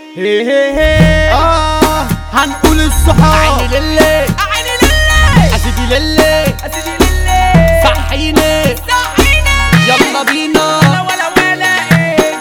هنقول الصحاب عيني للي عيني لله اسيدي للي اسيدي لله صحيني صحينا يلا بينا ولا ايه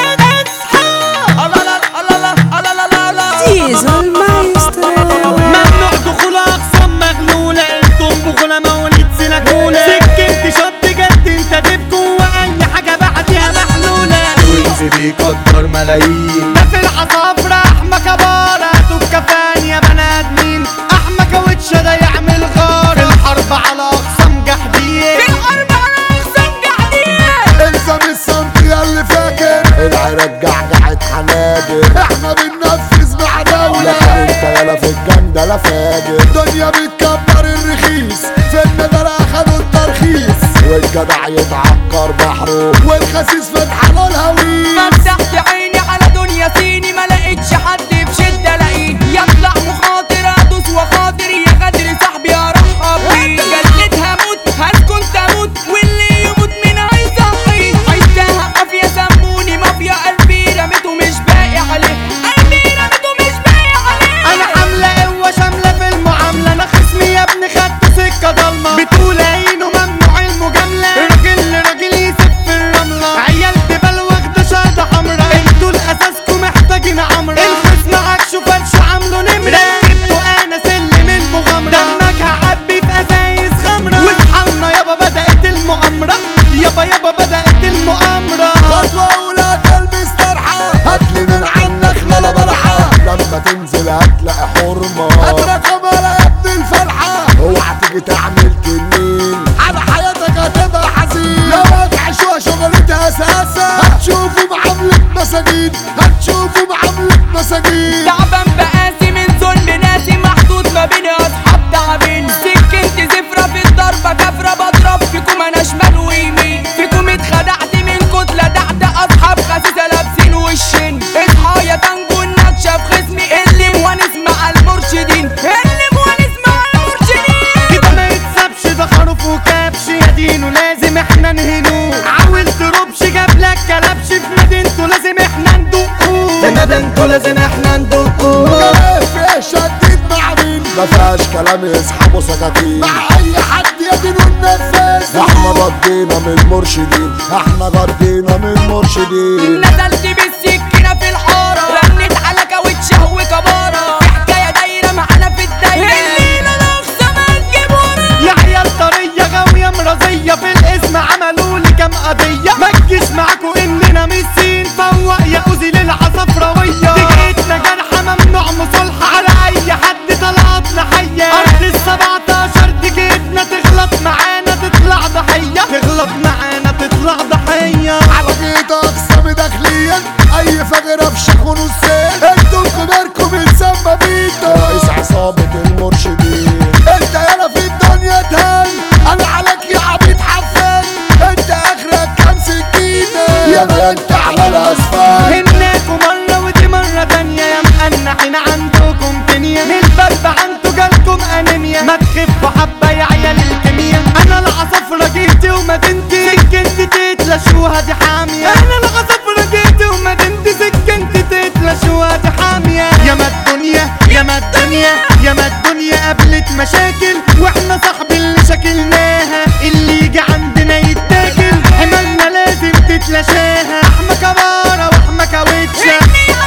ديزل مايسترو ممنوع دخول اقسام مغلولة انتم بغلة مواليد سنكولة سكنت شط جد انت تبكوا واي حاجة بعديها محلولة وينزل بيقدر ملايين ده في العصافرة احمى كبارة تبكى يا بني ادمين احمى كاوتشة ده يعمل غارة في الحرب على اقسام جحدية في الحرب على اقسام جحدية الزم الصمت يا اللي فاكر العراق جعجعت حناجر احنا بننفذ مع دولة لكن انت يالا في الجنة لا فاجر دنيا بتكبر الرخيص في الندرة اخدوا الترخيص والجدع يتعكر بحره والخسيس فتح له الهويس فتحت عيني على دنيا صيني ما لقيتش حد في شدة الاقيه يطلع مخاطر ادوس وخاطر يا غدر صاحبي ارحب بيه جلد هموت هسكن تموت واللي يموت من هيصحي عشتها قافية سموني مافيا قلبي رميته مش باقي عليه قلبي رميته مش باقي عليه انا حاملة قوة شاملة في المعاملة انا خصمي يا ابني خدته سكة ضلمة بتقول عينه ممنوع المجاملة راجل لراجل يسف في الرملة عيال تبال واخدة شهادة حمرا انتوا لأساسكم محتاجين عمرة الخصم عكشوا فلشوا عاملوا نمرة ركبتوا انا سلم المغامرة دمك هعبي في ازايز خمرة واصحالنا يابا بدأت المؤامرة يابا بدأت المؤامرة خطوة أولى تلبس طرحة هاتلي من عنك لا بلحة لما تنزل هتلاقي حرمة هترقم على ابن الفرحة اوعى تيجي تعمل تنين على حياتك هتبقى حزين لو هتعيشوها شغلتها اساسا هتشوفوا معاملة مساجين هتشوفوا معاملة مساجين تعبان بقاسي من ظلم ناسي محطوط ما بين اصحاب تعبين سكنت زفرة في الضربة كفرة بضرب فيكم انا شمال ويمين فيكم اتخدعت من كتلة تحت اصحاب خسيسة لابسين وشين اصحى يا تنجو النكشة في خصمي اللي موانس مع المرشدين اللي موانس مع المرشدين كده ما يتسابش ده خروف وكبش يا دينو لازم احنا نهنوه عاوز تروبش جابلك كلبش في مدينته لازم احنا ندقوه في مدينته لازم احنا ندقوه فيها شديد مع مين مفيهاش كلام يسحبوا سكاكين مع اي حد يدينه النفاذ احنا ردينا من المرشدين احنا ردينا من المرشدين نزلت بالسكينة في الحارة رنت على كاوتشه وكبارة في حكاية دايرة معانا في الدايرة الليلة الأقصى ما تجيب ورا يا عيال طرية غاوية مرضية في الاسم عملولي كام قضية ما تجيش معاكوا إننا ميسين فوق يا أوزي للعصفراوية تجيتنا جرحة ممنوع مصالحة على أي حد طلعتنا حية أرض ال17 تجيتنا تغلط معانا تطلع ضحية تغلط معانا تطلع ضحية على جيت اقسام داخليا اي فجرة في شيخ ونصين انتوا كباركم يتسمى بيتا رئيس عصابة المرشدين انت يالا في الدنيا تهان انا عليك يا عبيد حفان انت اخرك كام سكينة يالا انت على الاسفل هناكوا مرة ودي مرة تانية يا مقنعين عندكم دنيا من البرد عندكوا جالكم انيميا ما تخفوا حبة يا عيال الكيميا انا العصافرة جيتي ومدينتي سكنت تتلاشوها دي حامية انا العصافرة جيتي ومدينتي سكنت تتلاشوها دي حامية ياما الدنيا ياما الدنيا ياما الدنيا قابلت مشاكل واحنا صاحب اللي شكلناها اللي يجي عندنا يتاكل حمالنا لازم تتلاشاها احمى كبارة واحمى كاوتشة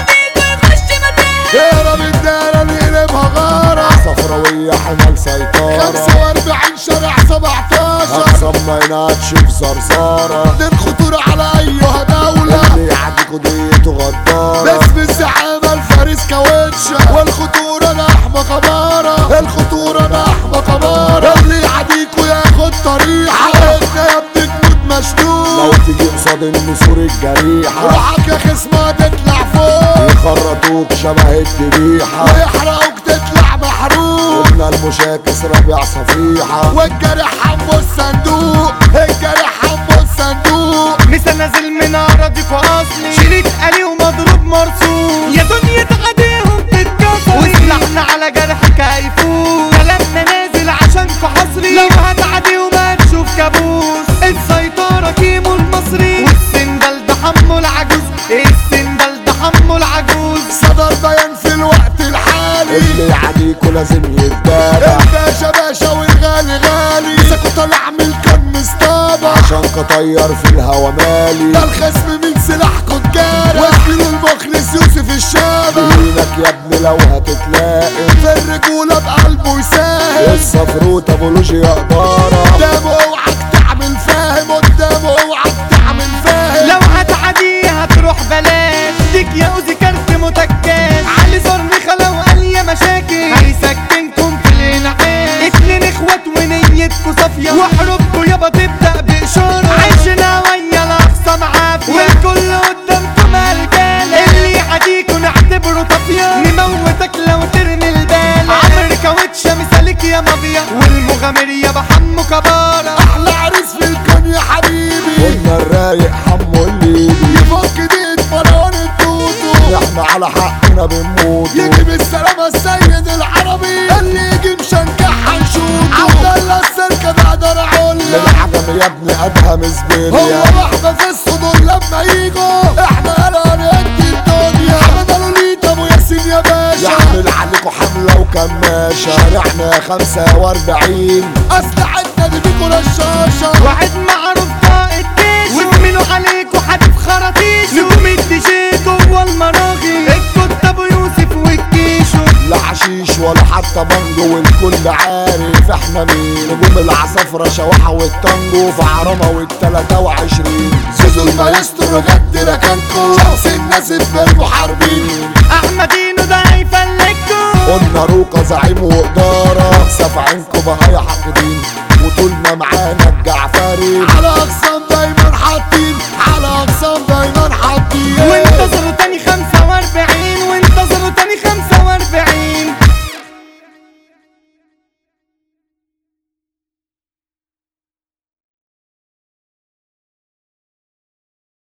اهرب الدارة نقلبها غارة صفراوية حمال سيطرة 45 شارع 17 اقسم ما يناتش في زرزارة دي الخطورة على ايها دولة اللي يعديكوا ديته غدارة باسم الزعامة الفارس كاوتشة والخطورة ده احمى كبارة الخطورة ده احمى كبارة اللي يعديكوا ياخد طريحة احنا يا ابني تموت مشدود لو تيجي قصاد النسور الجريحة روحك يا خصمة تطلع فوق يخرطوك شبه الذبيحة ويحرقوك تطلع محروق ابن المشاكس ربيع صفيحة والجريح حمو الصندوق الجريح حمو الصندوق لسه نازل من اراضيكوا اصلي شريك قلي ومضروب مرسوم يا دنيا تعديهم تتكسر وسلاحنا على جرحك هيفوت كلامنا نازل عشانكوا حصري لو هتعديهم هتشوف كابوس السيطرة كيمو المصري والسندال ده حمو العجوز السندال ده حمو العجوز ولازم يتدارى. الباشا باشا والغالي غالي، اذا كنت طالع من كان مصطابة عشان كطير في الهوا مالي. ده الخصم من سلاحكوا تجارة، وزميله المخلص يوسف الشابة. بينك يا ابني لو هتتلاقي في الرجولة بقلبه يساهم. الصفروت ابو لوجيا قدارة، قدامه اوعك تعمل فاهم، قدامه اوعك تعمل فاهم. لو هتعديها تروح بلاش، ديك يا اوزي كارت متكاش. علي صرخة لو قال يا مشاكل هيسكنكم في الانعاش. اتنين اخوات ونيتكوا صافية، وحروبكوا يابا تبدأ بإشارة. عشنا ويا الأقصى معافية، والكل قدامكم رجالة. اللي يعاديكوا نعتبره طافية، نموتك لو ترمي البالة. عمرو كاوتشة مثالك يا مافيا، والمغامر يابا حمو كبارة. احلى عريس في الكون يا حبيبي، قلنا الرايق حمو الليبي. يفك ديت مروان التوتو، احنا على حقنا بنموت. يجي بالسلامة السيد العربي، اللي يجي مشنكح هنشوفه. عبد الله السلكة بقدر اقول للعجم يا ابني ادهم زبيليا. هو واحدة في الصدور لما يجوا، احنا قلقان ندي الدنيا. حمد لوليتا ابو ياسين يا باشا، يعمل عليكوا حملة وكماشة. شارعنا 45 استعدنا بيكوا للشاشة. واحد معروف قائد جيش، وزميله عليكوا حدف خراطيش. نجوم الديجي جوه المراغي، الكت ابو يوسف والجيشو. لا حشيش ولا حتى بانجو، والكل عارف احنا مين. نجوم العصافرة شواحة والتانجو، في عرمة وال23. زيزو المايسترو جد ركنكو، شمس الناس في المحاربين. احمدينو ده هيفلكوا، قلنا روكا زعيم وإدارة. سافعينكو بقى يا حاقدين، وطولنا معانا الجعفري. على أقسام دايما حاطين، على أقسام دايما حاطين. وانتظروا تاني 45، وانتظروا تاني 45.